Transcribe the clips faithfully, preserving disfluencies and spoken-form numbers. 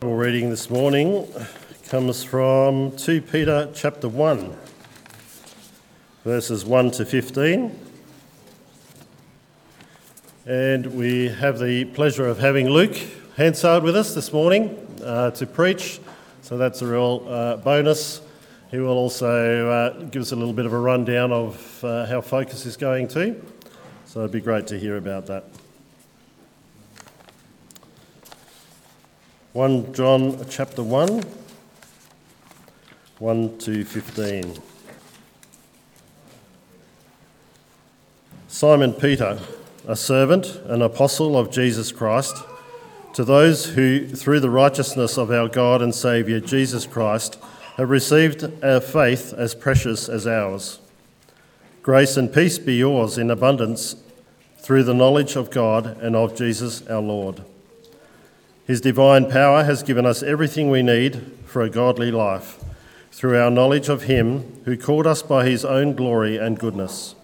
Our reading this morning comes from Second Peter chapter one, verses one to fifteen. And we have the pleasure of having Luke Hansard with us this morning uh, to preach, so that's a real uh, bonus. He will also uh, give us a little bit of a rundown of uh, how Focus is going too, so it'd be great to hear about that. First John chapter one, one to fifteen. Simon Peter, a servant and apostle of Jesus Christ, to those who, through the righteousness of our God and Saviour Jesus Christ, have received our faith as precious as ours. Grace and peace be yours in abundance through the knowledge of God and of Jesus our Lord. His divine power has given us everything we need for a godly life, through our knowledge of him who called us by his own glory and goodness.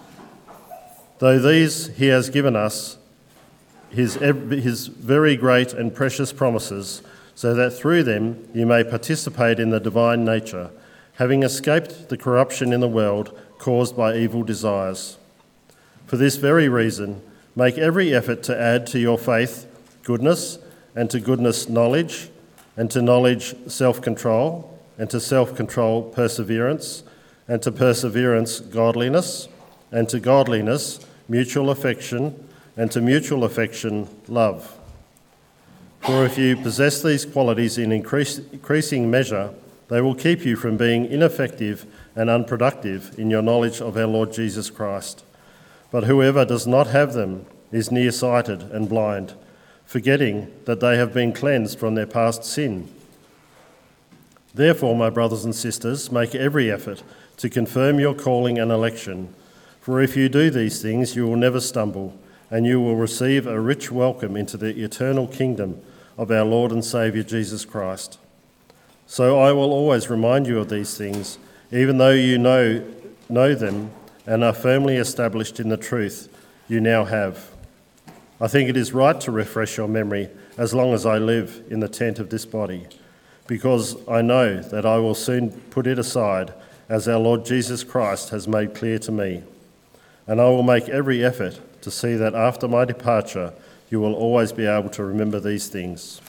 Though these he has given us his, his very great and precious promises, so that through them you may participate in the divine nature, having escaped the corruption in the world caused by evil desires. For this very reason, make every effort to add to your faith goodness, and to goodness knowledge, and to knowledge self-control, and to self-control perseverance, and to perseverance godliness, and to godliness mutual affection, and to mutual affection love. For if you possess these qualities in increase, increasing measure, they will keep you from being ineffective and unproductive in your knowledge of our Lord Jesus Christ. But whoever does not have them is nearsighted and blind, forgetting that they have been cleansed from their past sin. Therefore, my brothers and sisters, make every effort to confirm your calling and election, for if you do these things, you will never stumble, and you will receive a rich welcome into the eternal kingdom of our Lord and Saviour Jesus Christ. So I will always remind you of these things, even though you know, know them and are firmly established in the truth you now have. I think it is right to refresh your memory as long as I live in the tent of this body, because I know that I will soon put it aside, as our Lord Jesus Christ has made clear to me. And I will make every effort to see that after my departure, you will always be able to remember these things.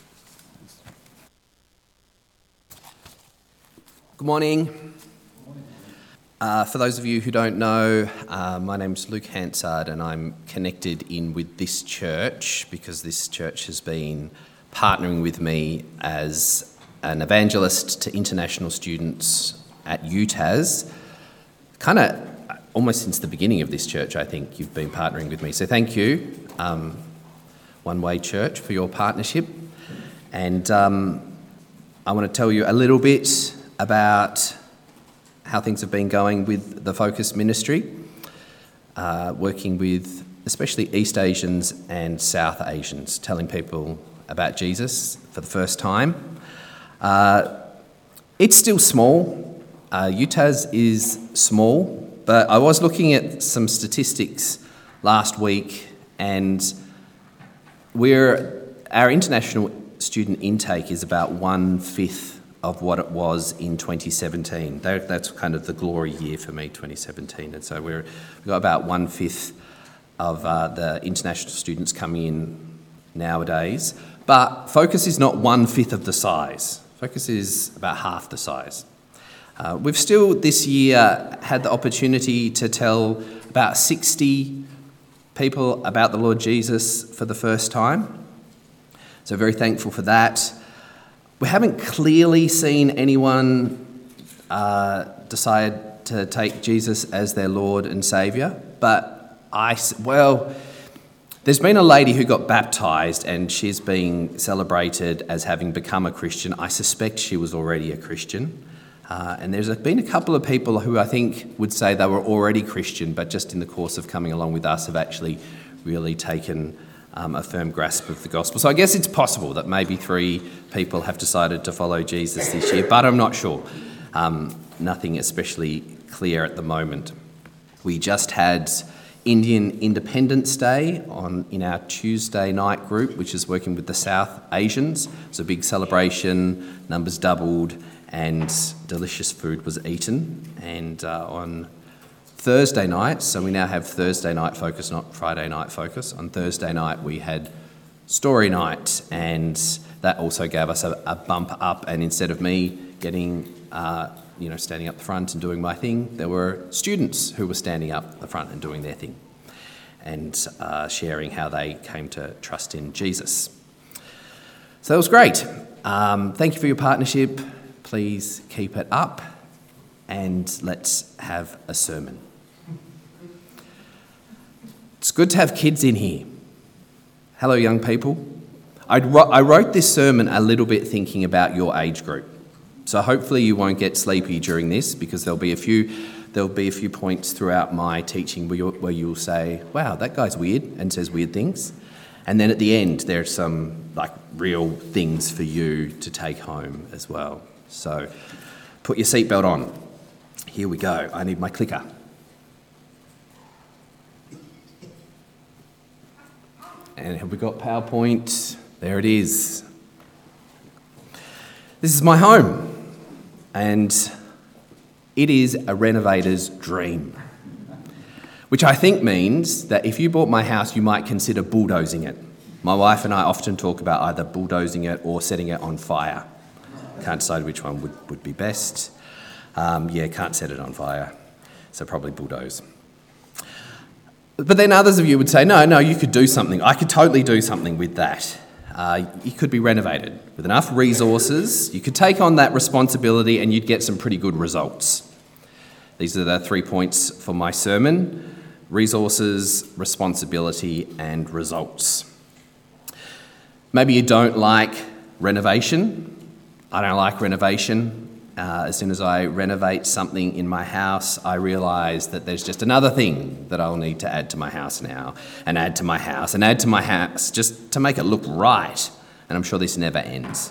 Good morning. Uh, for those of you who don't know, uh, my name's Luke Hansard, and I'm connected in with this church because this church has been partnering with me as an evangelist to international students at U T A S. Kind of almost since the beginning of this church, I think you've been partnering with me. So thank you, um, One Way Church, for your partnership. And um, I want to tell you a little bit about how things have been going with the Focus ministry, uh, working with especially East Asians and South Asians, telling people about Jesus for the first time. Uh, it's still small. Uh, U T A S is small, but I was looking at some statistics last week, and we're our international student intake is about one-fifth of what it was in twenty seventeen. That's kind of the glory year for me, twenty seventeen. And so we're, we've got about one-fifth of uh, the international students coming in nowadays. But Focus is not one-fifth of the size. Focus is about half the size. Uh, we've still this year had the opportunity to tell about sixty people about the Lord Jesus for the first time. So very thankful for that. We haven't clearly seen anyone uh, decide to take Jesus as their Lord and Saviour, but I, well, there's been a lady who got baptised and she's being celebrated as having become a Christian. I suspect she was already a Christian. Uh, and there's been a couple of people who I think would say they were already Christian, but just in the course of coming along with us have actually really taken Um, a firm grasp of the gospel. So I guess it's possible that maybe three people have decided to follow Jesus this year, but I'm not sure. Um, nothing especially clear at the moment. We just had Indian Independence Day on in our Tuesday night group, which is working with the South Asians. It's a big celebration, numbers doubled, and delicious food was eaten. And uh, on Thursday night, so we now have Thursday night focus, not Friday night focus. On Thursday night we had story night, and that also gave us a, a bump up. And instead of me getting, uh, you know, standing up the front and doing my thing, there were students who were standing up the front and doing their thing, and uh, sharing how they came to trust in Jesus. So that was great. Um, thank you for your partnership. Please keep it up, and let's have a sermon. It's good to have kids in here. Hello, young people. I'd, I wrote this sermon a little bit thinking about your age group. So hopefully you won't get sleepy during this, because there'll be a few there'll be a few points throughout my teaching where you'll, where you'll say, wow, that guy's weird, and says weird things. And then at the end, there's some like real things for you to take home as well. So put your seatbelt on. Here we go. I need my clicker. And have we got PowerPoint? There it is. This is my home, and it is a renovator's dream, which I think means that if you bought my house, you might consider bulldozing it. My wife and I often talk about either bulldozing it or setting it on fire. Can't decide which one would, would be best. Um, yeah, can't set it on fire, so probably bulldoze. But then others of you would say, no, no, you could do something. I could totally do something with that. Uh, it could be renovated. With enough resources, you could take on that responsibility and you'd get some pretty good results. These are the three points for my sermon: resources, responsibility, and results. Maybe you don't like renovation. I don't like renovation. Uh, as soon as I renovate something in my house, I realise that there's just another thing that I'll need to add to my house now, and add to my house, and add to my house, just to make it look right. And I'm sure this never ends.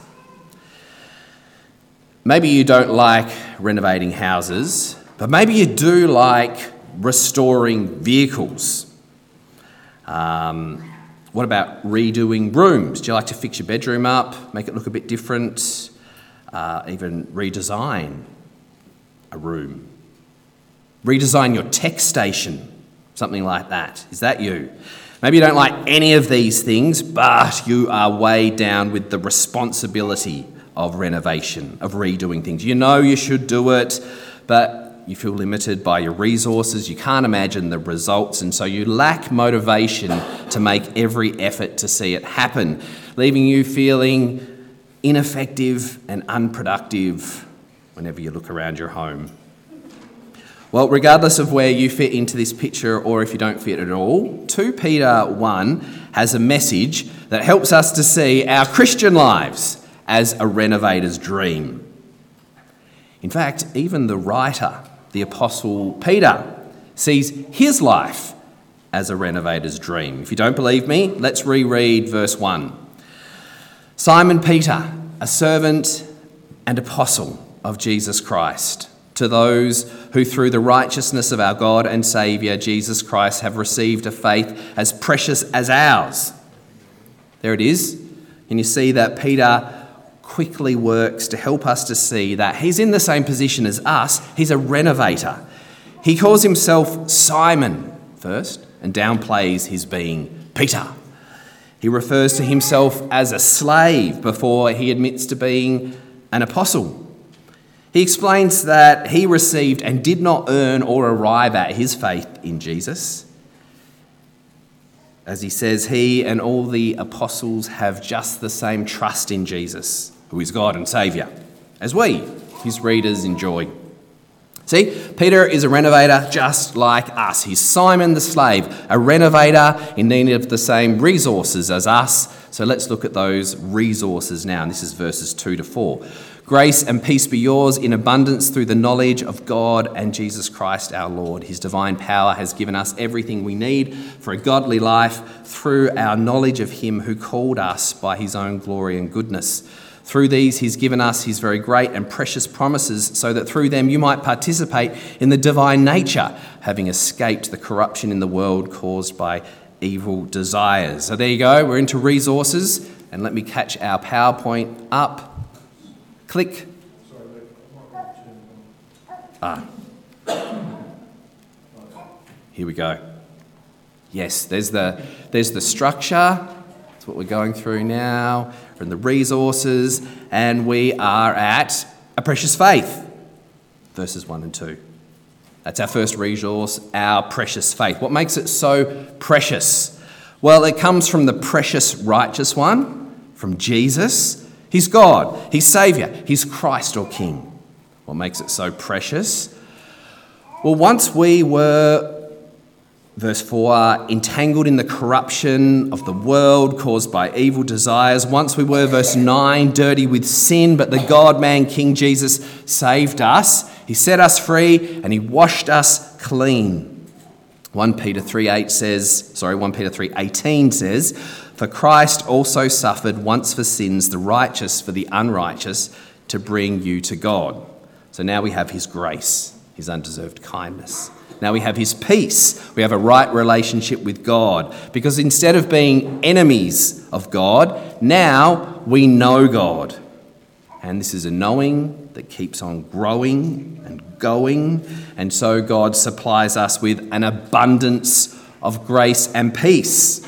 Maybe you don't like renovating houses, but maybe you do like restoring vehicles. Um, what about redoing rooms? Do you like to fix your bedroom up, make it look a bit different? Uh, even redesign a room. Redesign your tech station, something like that. Is that you? Maybe you don't like any of these things, but you are weighed down with the responsibility of renovation, of redoing things. You know you should do it, but you feel limited by your resources. You can't imagine the results, and so you lack motivation to make every effort to see it happen, leaving you feeling ineffective and unproductive whenever you look around your home. Well, regardless of where you fit into this picture or if you don't fit at all, Second Peter one has a message that helps us to see our Christian lives as a renovator's dream. In fact, even the writer, the Apostle Peter, sees his life as a renovator's dream. If you don't believe me, let's reread verse one. Simon Peter, a servant and apostle of Jesus Christ, to those who through the righteousness of our God and Saviour Jesus Christ have received a faith as precious as ours. There it is. And you see that Peter quickly works to help us to see that he's in the same position as us. He's a renovator. He calls himself Simon first and downplays his being Peter. He refers to himself as a slave before he admits to being an apostle. He explains that he received and did not earn or arrive at his faith in Jesus. As he says, he and all the apostles have just the same trust in Jesus, who is God and Saviour, as we, his readers, enjoy. See, Peter is a renovator just like us. He's Simon the slave, a renovator in need of the same resources as us. So let's look at those resources now. And this is verses two to four. Grace and peace be yours in abundance through the knowledge of God and Jesus Christ our Lord. His divine power has given us everything we need for a godly life through our knowledge of him who called us by his own glory and goodness. Through these, he's given us his very great and precious promises so that through them you might participate in the divine nature, having escaped the corruption in the world caused by evil desires. So there you go. We're into resources. And let me catch our PowerPoint up. Click. Ah. Here we go. Yes, there's the, there's the structure. That's what we're going through now. We're in the resources, and we are at a precious faith, verses one and two. That's our first resource, our precious faith. What makes it so precious? Well, it comes from the precious righteous one, from Jesus. He's God, he's Saviour, he's Christ or King. What makes it so precious? Well, once we were, verse four, entangled in the corruption of the world caused by evil desires. Once we were, verse nine, dirty with sin, but the God-man King Jesus saved us. He set us free and he washed us clean. First Peter three eight says, sorry, First Peter three eighteen says, for Christ also suffered once for sins, the righteous for the unrighteous, to bring you to God. So now we have his grace, his undeserved kindness. Now we have his peace. We have a right relationship with God. Because instead of being enemies of God, now we know God. And this is a knowing that keeps on growing and going. And so God supplies us with an abundance of grace and peace.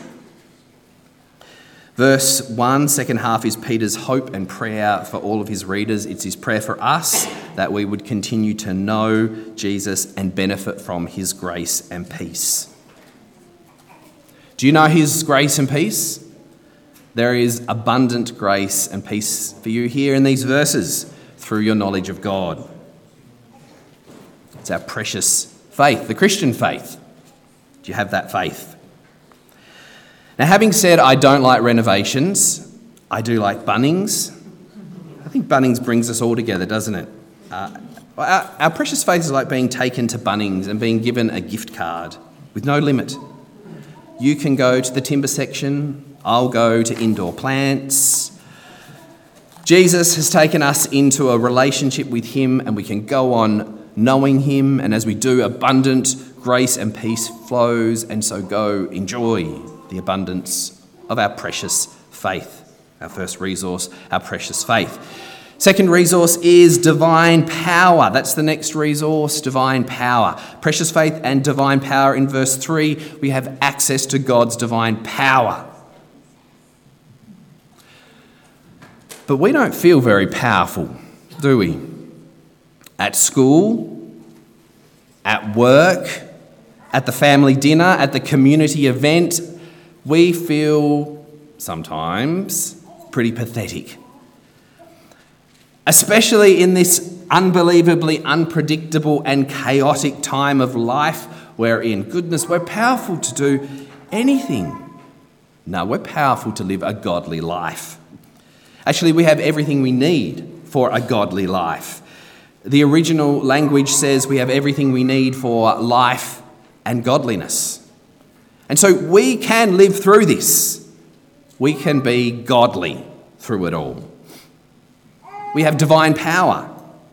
Verse one, second half, is Peter's hope and prayer for all of his readers. It's his prayer for us that we would continue to know Jesus and benefit from his grace and peace. Do you know his grace and peace? There is abundant grace and peace for you here in these verses through your knowledge of God. It's our precious faith, the Christian faith. Do you have that faith? Now, having said I don't like renovations, I do like Bunnings. I think Bunnings brings us all together, doesn't it? Uh, our, our precious faith is like being taken to Bunnings and being given a gift card with no limit. You can go to the timber section, I'll go to indoor plants. Jesus has taken us into a relationship with him, and we can go on knowing him, and as we do, abundant grace and peace flows, and so go enjoy the abundance of our precious faith. Our first resource, our precious faith. Second resource is divine power. That's the next resource, divine power. Precious faith and divine power. In verse three, we have access to God's divine power. But we don't feel very powerful, do we? At school, at work, at the family dinner, at the community event, we feel sometimes pretty pathetic. Especially in this unbelievably unpredictable and chaotic time of life wherein, goodness, we're powerful to do anything. No, we're powerful to live a godly life. Actually, we have everything we need for a godly life. The original language says we have everything we need for life and godliness. And so we can live through this. We can be godly through it all. We have divine power.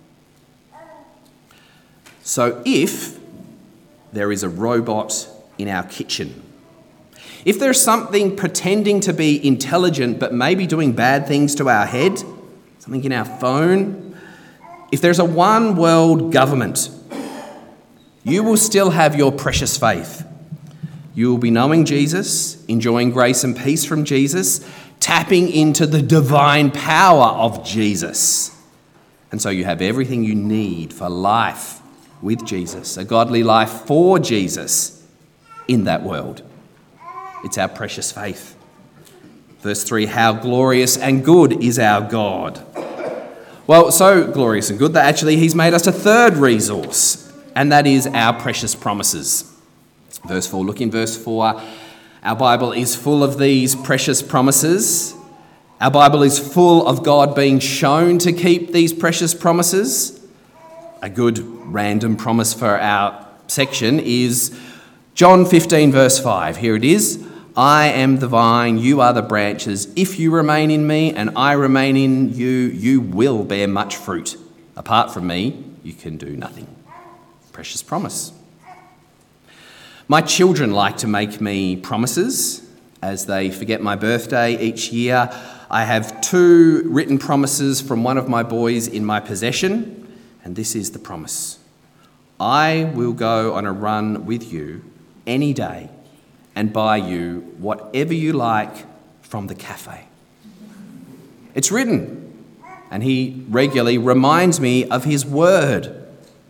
So if there is a robot in our kitchen, if there's something pretending to be intelligent but maybe doing bad things to our head, something in our phone, if there's a one world government, you will still have your precious faith. You will be knowing Jesus, enjoying grace and peace from Jesus, tapping into the divine power of Jesus. And so you have everything you need for life with Jesus, a godly life for Jesus in that world. It's our precious faith. Verse three, how glorious and good is our God. Well, so glorious and good that actually he's made us a third resource, and that is our precious promises. Verse four, look in verse four. Our Bible is full of these precious promises. Our Bible is full of God being shown to keep these precious promises. A good random promise for our section is John fifteen, verse five. Here it is. I am the vine, you are the branches. If you remain in me and I remain in you, you will bear much fruit. Apart from me, you can do nothing. Precious promise. My children like to make me promises as they forget my birthday each year. I have two written promises from one of my boys in my possession, and this is the promise. I will go on a run with you any day and buy you whatever you like from the cafe. It's written, and he regularly reminds me of his word.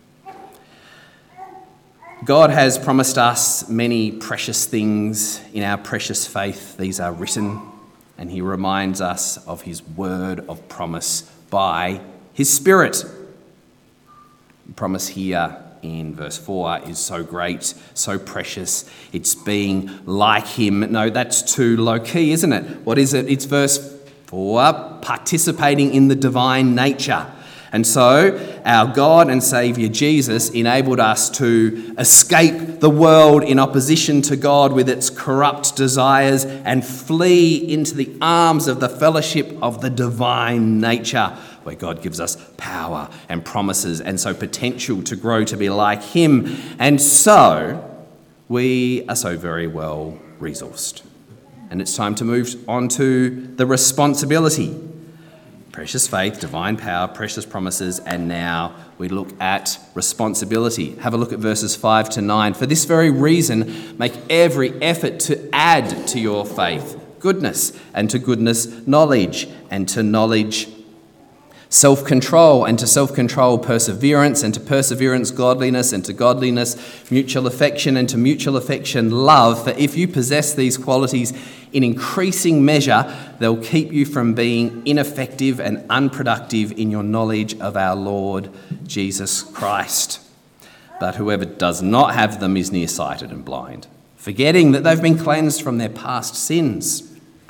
God has promised us many precious things in our precious faith. These are written, and he reminds us of his word of promise by his Spirit. The promise here in verse four is so great, so precious. It's being like him. No, that's too low key, isn't it? What is it? It's verse four, participating in the divine nature. And so our God and Saviour Jesus enabled us to escape the world in opposition to God with its corrupt desires and flee into the arms of the fellowship of the divine nature, where God gives us power and promises and so potential to grow to be like him. And so we are so very well resourced. And it's time to move on to the responsibility. Precious faith, divine power, precious promises, and now we look at responsibility. Have a look at verses five to nine. For this very reason, make every effort to add to your faith goodness, and to goodness knowledge, and to knowledge self-control, and to self-control perseverance, and to perseverance godliness, and to godliness mutual affection, and to mutual affection love. For if you possess these qualities in increasing measure, they'll keep you from being ineffective and unproductive in your knowledge of our Lord Jesus Christ. But whoever does not have them is nearsighted and blind, forgetting that they've been cleansed from their past sins.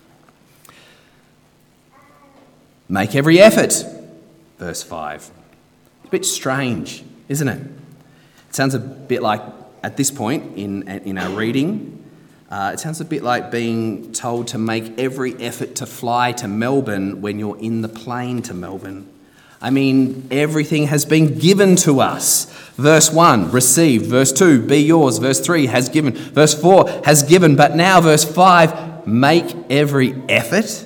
Make every effort. Verse five. A bit strange, isn't it? It sounds a bit like, at this point in, in our reading, uh, it sounds a bit like being told to make every effort to fly to Melbourne when you're in the plane to Melbourne. I mean, everything has been given to us. Verse one, received. Verse two, be yours. Verse three, has given. Verse four, has given. But now verse five, make every effort.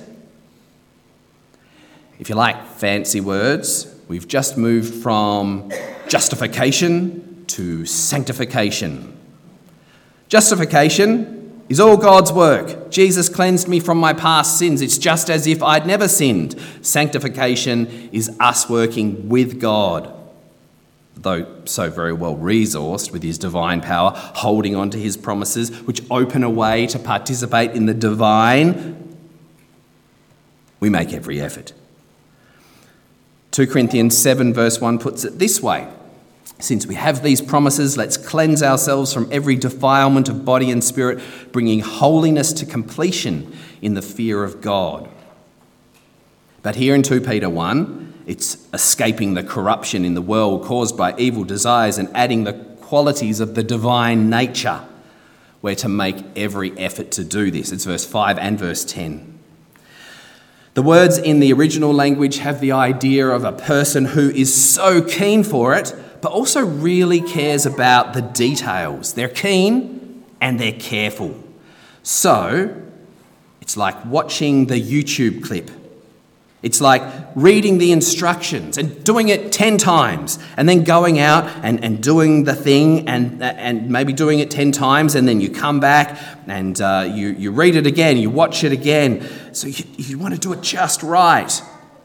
If you like fancy words, we've just moved from justification to sanctification. Justification is all God's work. Jesus cleansed me from my past sins. It's just as if I'd never sinned. Sanctification is us working with God, though so very well resourced with his divine power, holding on to his promises, which open a way to participate in the divine. We make every effort. Second Corinthians seven verse one puts it this way. Since we have these promises, let's cleanse ourselves from every defilement of body and spirit, bringing holiness to completion in the fear of God. But here in Second Peter one, it's escaping the corruption in the world caused by evil desires and adding the qualities of the divine nature. We're to make every effort to do this. It's verse five and verse ten. The words in the original language have the idea of a person who is so keen for it, but also really cares about the details. They're keen and they're careful. So it's like watching the YouTube clip. It's like reading the instructions and doing it ten times and then going out and, and doing the thing and, and maybe doing it ten times, and then you come back and uh, you, you read it again, you watch it again. So you, you want to do it just right.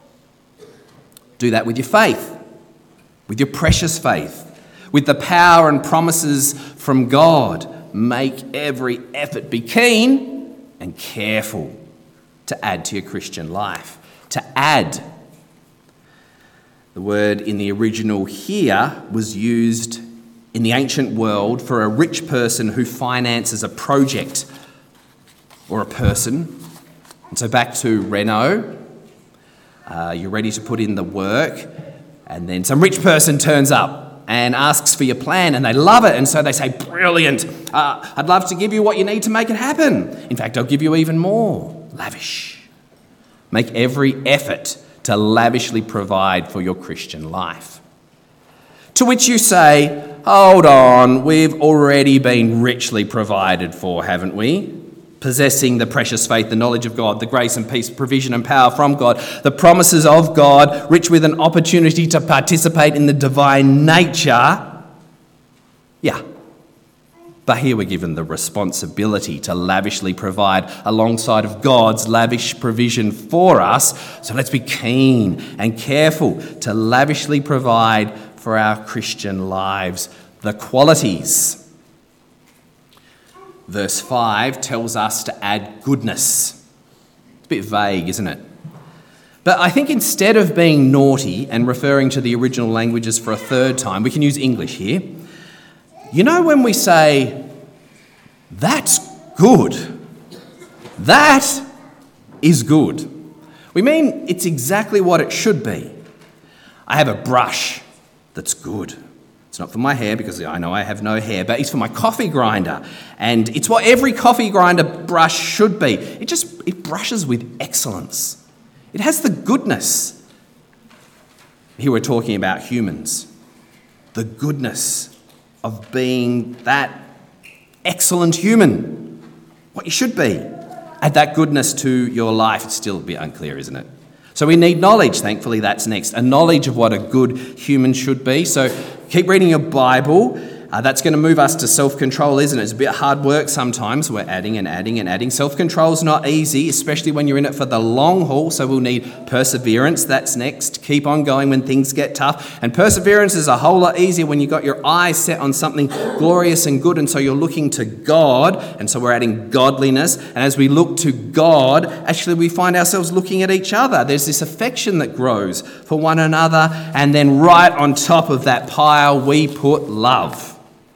Do that with your faith, with your precious faith, with the power and promises from God. Make every effort. Be keen and careful to add to your Christian life. To add. The word in the original here was used in the ancient world for a rich person who finances a project or a person. And so back to Renault, uh, you're ready to put in the work, and then some rich person turns up and asks for your plan, and they love it, and so they say, brilliant, uh, I'd love to give you what you need to make it happen. In fact, I'll give you even more. Lavish. Make every effort to lavishly provide for your Christian life. To which you say, hold on, we've already been richly provided for, haven't we? Possessing the precious faith, the knowledge of God, the grace and peace, provision and power from God, the promises of God, rich with an opportunity to participate in the divine nature. Yeah. But here we're given the responsibility to lavishly provide alongside of God's lavish provision for us. So let's be keen and careful to lavishly provide for our Christian lives the qualities. Verse five tells us to add goodness. It's a bit vague, isn't it? But I think instead of being naughty and referring to the original languages for a third time, we can use English here. You know when we say, that's good, that is good, we mean it's exactly what it should be. I have a brush that's good. It's not for my hair because I know I have no hair, but it's for my coffee grinder. And it's what every coffee grinder brush should be. It just, it brushes with excellence. It has the goodness. Here we're talking about humans. The goodness of being that excellent human. What you should be. Add that goodness to your life. It's still a bit unclear, isn't it? So we need knowledge. Thankfully, that's next. A knowledge of what a good human should be. So keep reading your Bible. Uh, that's going to move us to self-control, isn't it? It's a bit hard work sometimes. We're adding and adding and adding. Self-control is not easy, especially when you're in it for the long haul. So we'll need perseverance. That's next. Keep on going when things get tough. And perseverance is a whole lot easier when you've got your eyes set on something glorious and good. And so you're looking to God. And so we're adding godliness. And as we look to God, actually we find ourselves looking at each other. There's this affection that grows for one another. And then right on top of that pile, we put love.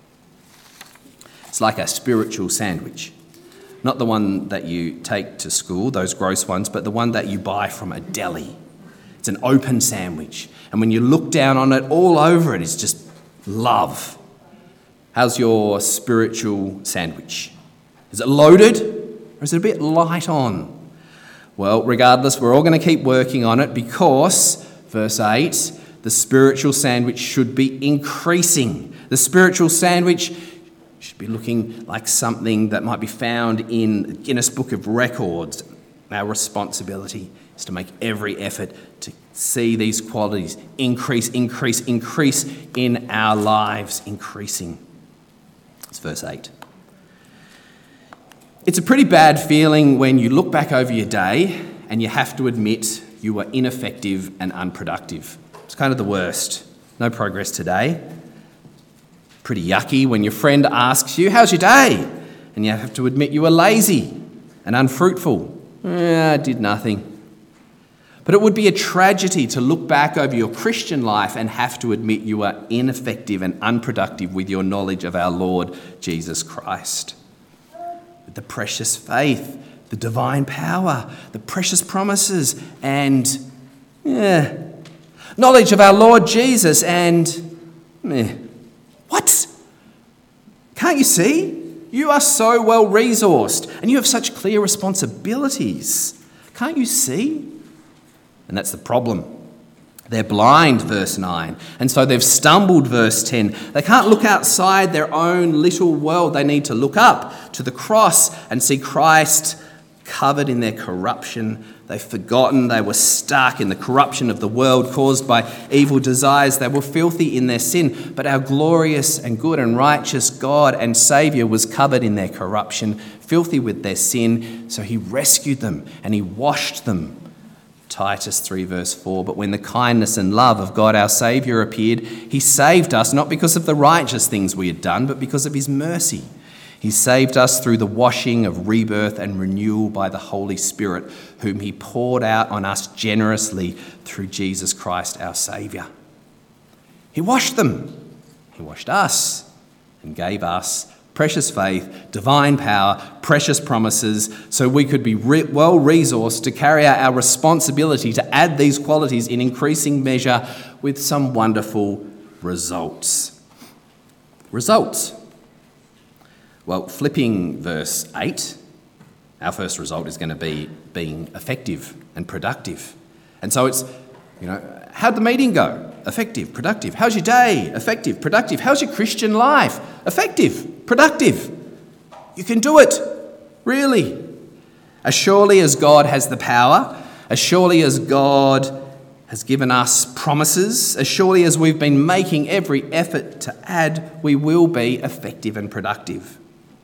It's like a spiritual sandwich. Not the one that you take to school, those gross ones, but the one that you buy from a deli. It's an open sandwich. And when you look down on it, all over it is just love. How's your spiritual sandwich? Is it loaded or is it a bit light on? Well, regardless, we're all going to keep working on it because, verse eight, the spiritual sandwich should be increasing. The spiritual sandwich should be looking like something that might be found in the Guinness Book of Records. Our responsibility is to make every effort to see these qualities increase, increase, increase in our lives, increasing. It's verse eight. It's a pretty bad feeling when you look back over your day and you have to admit you were ineffective and unproductive. It's kind of the worst. No progress today. Pretty yucky when your friend asks you, how's your day? And you have to admit you were lazy and unfruitful. Eh, I did nothing. But it would be a tragedy to look back over your Christian life and have to admit you are ineffective and unproductive with your knowledge of our Lord Jesus Christ. With the precious faith, the divine power, the precious promises, and eh, knowledge of our Lord Jesus and eh, what? Can't you see? You are so well resourced and you have such clear responsibilities. Can't you see? And that's the problem. They're blind, verse nine. And so they've stumbled, verse ten. They can't look outside their own little world. They need to look up to the cross and see Christ covered in their corruption. They've forgotten they were stuck in the corruption of the world caused by evil desires. They were filthy in their sin, but our glorious and good and righteous God and Saviour was covered in their corruption, filthy with their sin, so he rescued them and he washed them. Titus three verse four, but when the kindness and love of God our Saviour appeared, he saved us not because of the righteous things we had done, but because of his mercy. He saved us through the washing of rebirth and renewal by the Holy Spirit, whom he poured out on us generously through Jesus Christ our Saviour. He washed them. He washed us and gave us precious faith, divine power, precious promises, so we could be re- well resourced to carry out our responsibility to add these qualities in increasing measure with some wonderful results. Results. Well, flipping verse eight, our first result is going to be being effective and productive. And so it's, you know, how'd the meeting go? Effective, productive. How's your day? Effective, productive. How's your Christian life? Effective, productive. You can do it, really. As surely as God has the power, as surely as God has given us promises, as surely as we've been making every effort to add, we will be effective and productive.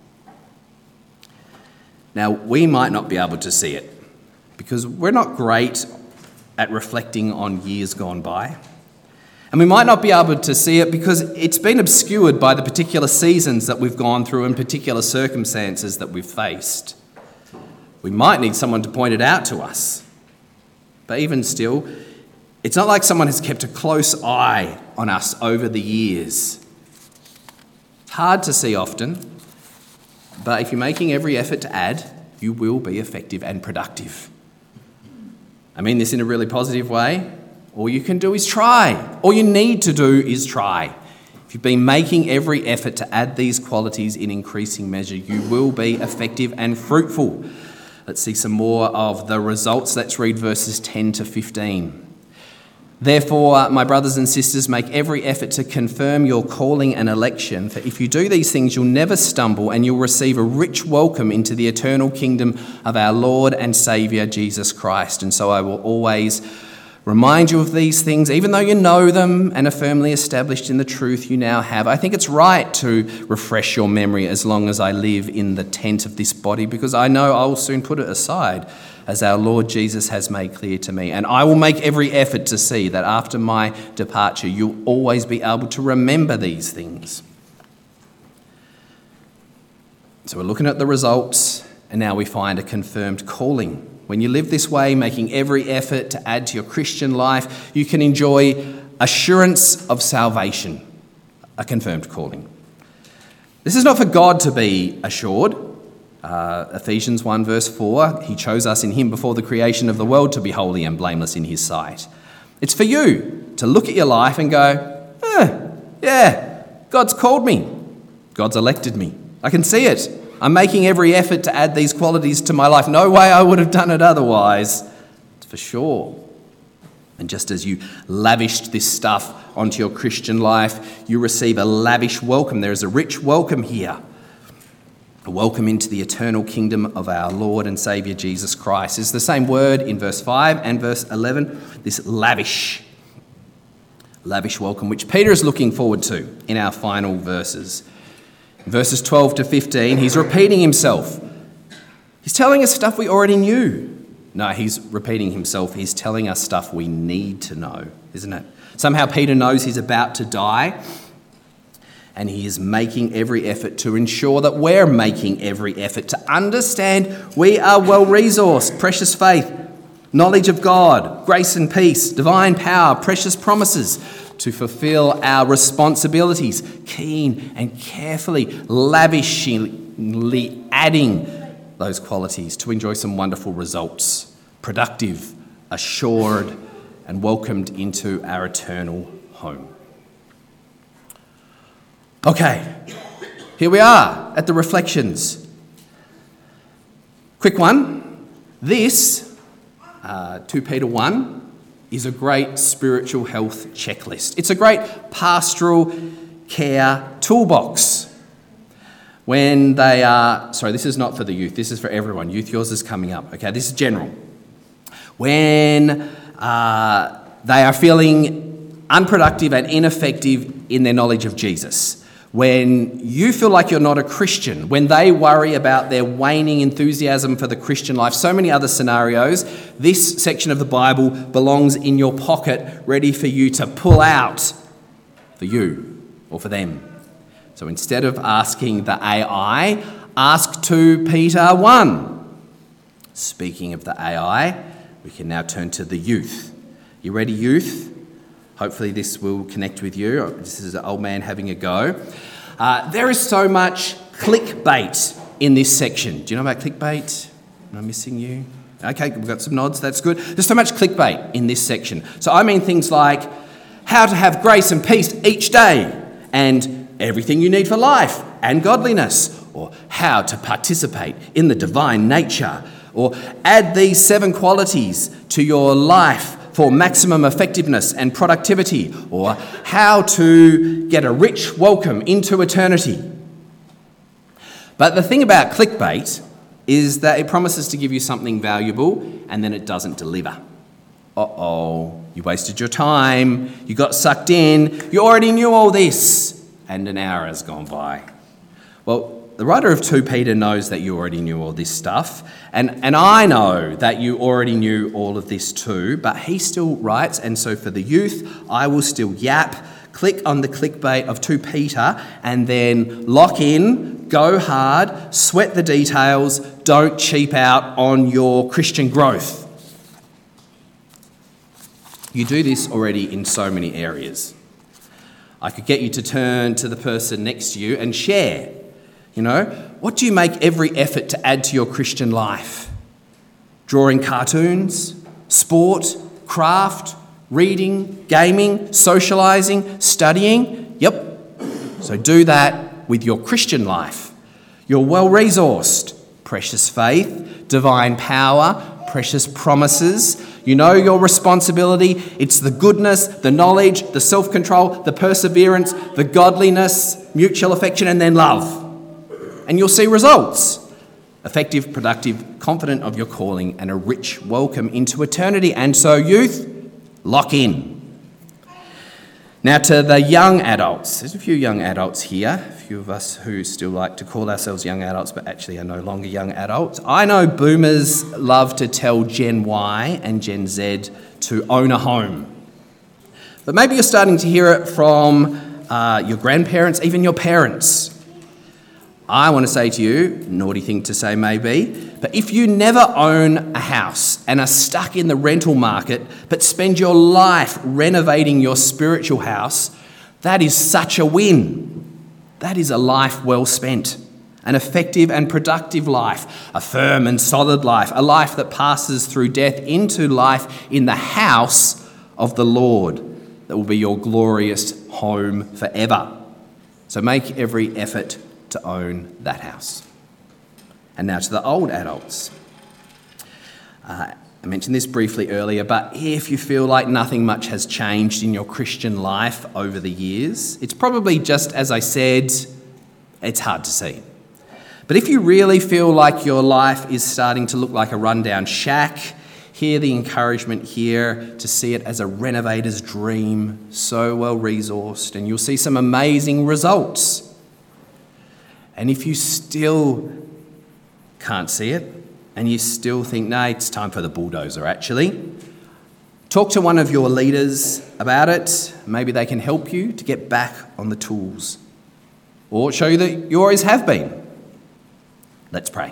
Now, we might not be able to see it because we're not great at reflecting on years gone by. And we might not be able to see it because it's been obscured by the particular seasons that we've gone through and particular circumstances that we've faced. We might need someone to point it out to us. But even still, it's not like someone has kept a close eye on us over the years. It's hard to see often, but if you're making every effort to add, you will be effective and productive. I mean this in a really positive way. All you can do is try. All you need to do is try. If you've been making every effort to add these qualities in increasing measure, you will be effective and fruitful. Let's see some more of the results. Let's read verses ten to fifteen. Therefore, my brothers and sisters, make every effort to confirm your calling and election, for if you do these things, you'll never stumble and you'll receive a rich welcome into the eternal kingdom of our Lord and Saviour, Jesus Christ. And so I will always remind you of these things, even though you know them and are firmly established in the truth you now have. I think it's right to refresh your memory as long as I live in the tent of this body, because I know I will soon put it aside, as our Lord Jesus has made clear to me. And I will make every effort to see that after my departure, you'll always be able to remember these things. So we're looking at the results, and now we find a confirmed calling. When you live this way, making every effort to add to your Christian life, you can enjoy assurance of salvation, a confirmed calling. This is not for God to be assured. Uh, Ephesians one verse four, he chose us in him before the creation of the world to be holy and blameless in his sight. It's for you to look at your life and go, eh, yeah, God's called me. God's elected me. I can see it. I'm making every effort to add these qualities to my life. No way I would have done it otherwise. It's for sure. And just as you lavished this stuff onto your Christian life, you receive a lavish welcome. There is a rich welcome here. A welcome into the eternal kingdom of our Lord and Saviour Jesus Christ. It's the same word in verse five and verse eleven, this lavish, lavish welcome, which Peter is looking forward to in our final verses. In verses twelve to fifteen, he's repeating himself. He's telling us stuff we already knew. No, he's repeating himself. He's telling us stuff we need to know, isn't it? Somehow Peter knows he's about to die, and he is making every effort to ensure that we're making every effort to understand we are well-resourced, precious faith, knowledge of God, grace and peace, divine power, precious promises to fulfill our responsibilities, keen and carefully, lavishly adding those qualities to enjoy some wonderful results, productive, assured, and welcomed into our eternal home. Okay, here we are at the reflections. Quick one. This, uh, two Peter one, is a great spiritual health checklist. It's a great pastoral care toolbox. When they are, sorry, this is not for the youth, this is for everyone. Youth, yours is coming up. Okay, this is general. When uh, they are feeling unproductive and ineffective in their knowledge of Jesus, when you feel like you're not a Christian, when they worry about their waning enthusiasm for the Christian life, so many other scenarios, this section of the Bible belongs in your pocket, ready for you to pull out for you or for them. So instead of asking the A I, ask two Peter one. Speaking of the A I, we can now turn to the youth. You ready, youth? Hopefully this will connect with you. This is an old man having a go. Uh, there is so much clickbait in this section. Do you know about clickbait? Am I missing you? Okay, we've got some nods. That's good. There's so much clickbait in this section. So I mean things like, how to have grace and peace each day, and everything you need for life and godliness, or how to participate in the divine nature, or add these seven qualities to your life for maximum effectiveness and productivity, or how to get a rich welcome into eternity. But the thing about clickbait is that it promises to give you something valuable and then it doesn't deliver. Uh-oh, you wasted your time, you got sucked in, you already knew all this, and an hour has gone by. Well, the writer of Second Peter knows that you already knew all this stuff, and, and I know that you already knew all of this too, but he still writes, and so for the youth, I will still yap. Click on the clickbait of Second Peter and then lock in, go hard, sweat the details, don't cheap out on your Christian growth. You do this already in so many areas. I could get you to turn to the person next to you and share. You know, what do you make every effort to add to your Christian life? Drawing cartoons, sport, craft, reading, gaming, socialising, studying? Yep. So do that with your Christian life. You're well-resourced. Precious faith, divine power, precious promises. You know your responsibility. It's the goodness, the knowledge, the self-control, the perseverance, the godliness, mutual affection, and then love. And you'll see results. Effective, productive, confident of your calling, and a rich welcome into eternity. And so, youth, lock in. Now to the young adults. There's a few young adults here, a few of us who still like to call ourselves young adults but actually are no longer young adults. I know boomers love to tell Gen Y and Gen Z to own a home. But maybe you're starting to hear it from uh, your grandparents, even your parents. I want to say to you, naughty thing to say maybe, but if you never own a house and are stuck in the rental market but spend your life renovating your spiritual house, that is such a win. That is a life well spent, an effective and productive life, a firm and solid life, a life that passes through death into life in the house of the Lord that will be your glorious home forever. So make every effort to own that house. And now to the old adults. Uh, I mentioned this briefly earlier, but if you feel like nothing much has changed in your Christian life over the years, it's probably just as I said, it's hard to see. But if you really feel like your life is starting to look like a rundown shack, hear the encouragement here to see it as a renovator's dream, so well resourced, and you'll see some amazing results. And if you still can't see it, and you still think, no, it's time for the bulldozer actually, talk to one of your leaders about it. Maybe they can help you to get back on the tools, or show you that you always have been. Let's pray.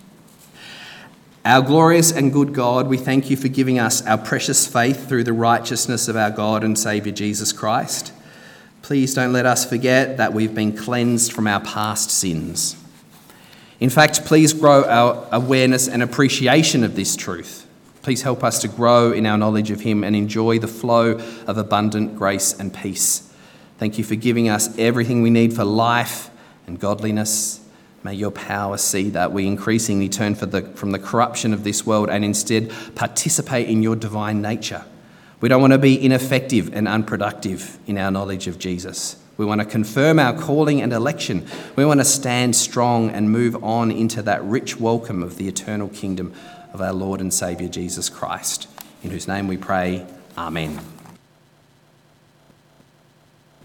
Our glorious and good God, we thank you for giving us our precious faith through the righteousness of our God and Saviour Jesus Christ. Please don't let us forget that we've been cleansed from our past sins. In fact, please grow our awareness and appreciation of this truth. Please help us to grow in our knowledge of him and enjoy the flow of abundant grace and peace. Thank you for giving us everything we need for life and godliness. May your power see that we increasingly turn for the, from the corruption of this world and instead participate in your divine nature. We don't want to be ineffective and unproductive in our knowledge of Jesus. We want to confirm our calling and election. We want to stand strong and move on into that rich welcome of the eternal kingdom of our Lord and Saviour Jesus Christ, in whose name we pray, Amen.